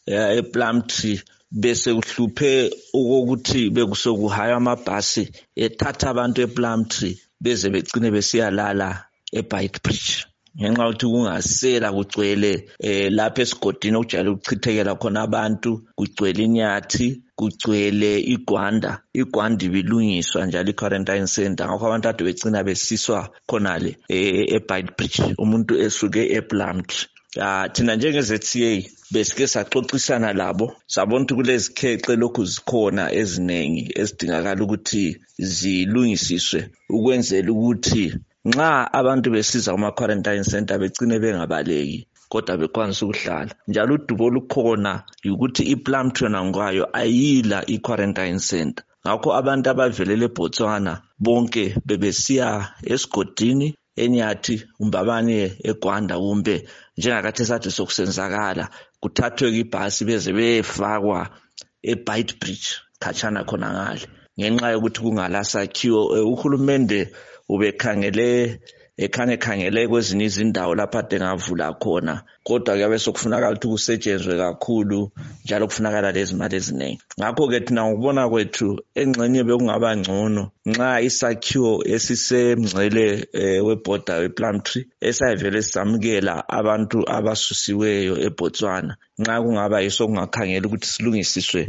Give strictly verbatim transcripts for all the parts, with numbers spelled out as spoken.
ePlumtree bese kuhluphe ukuthi bekusokuhaya amabhasi ethatha abantu ePlumtree beze begcine besiyalala eBeitbridge ngenxa yokuthi kungasela kugcwele lapha esigodini okujayele ukuchithekela khona abantu, kugcwele inyathi, kugcwele igwanda igwanda ibilungiswa njalo i-quarantine center ngakho abantu ade begcina besiswa khonale eBeitbridge umuntu esuke ePlumtree. Ah thina njenge-Z C A besike saxoxisana labo sabona ukuthi kulezi khexe lokhu zikhona ezinengi ezidingakala ukuthi zilungisiswe ukwenzela ukuthi nxa abantu besiza kuma quarantine center begcine bengabaleki kodwa bekwanisa ukuhlala. Njalo udubo olukhona ukuthi iPlumtree ngokwayo ayila i-quarantine center. Ngakho abantu abavelele eBotswana bonke bebesiya esigodini enyathi umbabane eGwanda kumbe njengakathi sathi sokusenzakala kuthathwe ibhasi beze befakwa eBeitbridge khatshana khona ngale ngenxa yokuthi kungalasakhiwo. Uhulumende ubekhangele ekhane khangele kwezinye izindawo lapha ade ngavula khona kodwa kuyabe sokufunakala ukuthi kusetshenzwe kakhulu njalo kufunakala lezi mali eziningi. Ngakho ke thina ngokubona kwethu engxenye bekungaba ngcono nxa isakhiwo esisemngcele weborder wePlumtree esayivele samukela abantu abasusiweyo eBotswana nxa kungaba yiso kungakhangela ukuthi silungisiswe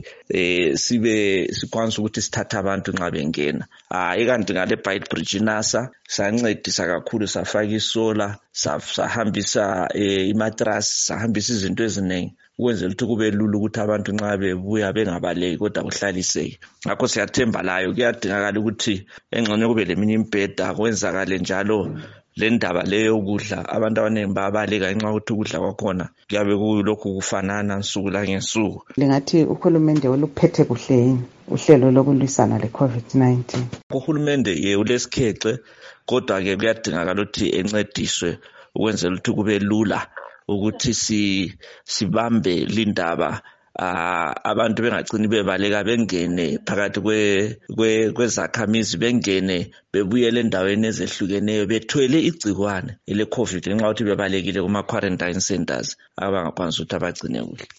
sibe sikwanisa ukuthi sithathe abantu nxa bengena. Hayi kanti ngale Beitbridge NASA sancedisa kakhulu safaka isola sahambisa imatras sahambisa izinto eziningi ukwenzela ukuthi kube lula ukuthi abantu nxa bebuya bengabaleki kodwa kuhlaliseke. Ngakho siyathemba layo kuyadingakala ukuthi engxenye kube leminye imbheda kwenzakale njalo le ndaba leyo ukudla abantu abaningi babaleka ngenxa yokuthi ukudla kwakhona kuyabe kulokhu kufanana nsuku langensuku. Lingathi uhulumende oluphethe kuhle yini uhlelo lokulwisana leCovid nineteen? Uhulumende ye ulesikhexe kodwa ke kuyadingakala ukuthi encediswe ukwenzela ukuthi kube lula ukuthi si sibambe lindaba abantu bengagcini bebaleka bengene phakathi kwe kwezakhamizi bengene bebuyele endaweni ezehlukeneyo bethwele igcikwane ele COVID ngenxa yokuthi bebalekile kuma quarantine centers abangakwanisa ukuthi abagcine kuhle.